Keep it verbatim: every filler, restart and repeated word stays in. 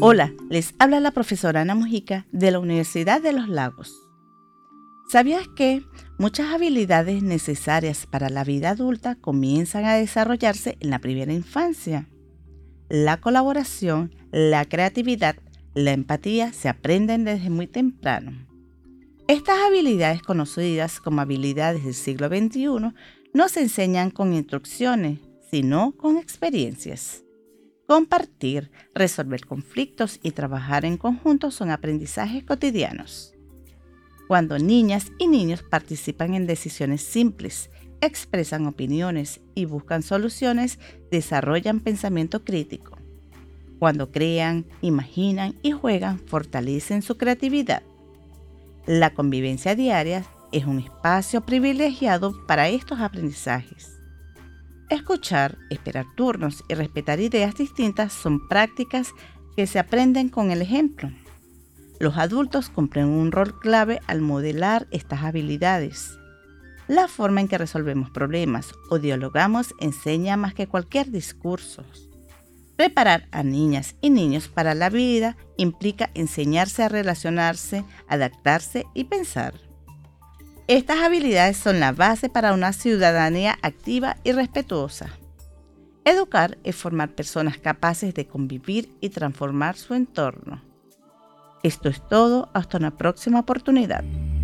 Hola, les habla la profesora Ana Mujica de la Universidad de los Lagos. ¿Sabías que muchas habilidades necesarias para la vida adulta comienzan a desarrollarse en la primera infancia? La colaboración, la creatividad, la empatía se aprenden desde muy temprano. Estas habilidades, conocidas como habilidades del siglo veintiuno, no se enseñan con instrucciones, sino con experiencias. Compartir, resolver conflictos y trabajar en conjunto son aprendizajes cotidianos. Cuando niñas y niños participan en decisiones simples, expresan opiniones y buscan soluciones, desarrollan pensamiento crítico. Cuando crean, imaginan y juegan, fortalecen su creatividad. La convivencia diaria es un espacio privilegiado para estos aprendizajes. Escuchar, esperar turnos y respetar ideas distintas son prácticas que se aprenden con el ejemplo. Los adultos cumplen un rol clave al modelar estas habilidades. La forma en que resolvemos problemas o dialogamos enseña más que cualquier discurso. Preparar a niñas y niños para la vida implica enseñarse a relacionarse, adaptarse y pensar. Estas habilidades son la base para una ciudadanía activa y respetuosa. Educar es formar personas capaces de convivir y transformar su entorno. Esto es todo, hasta una próxima oportunidad.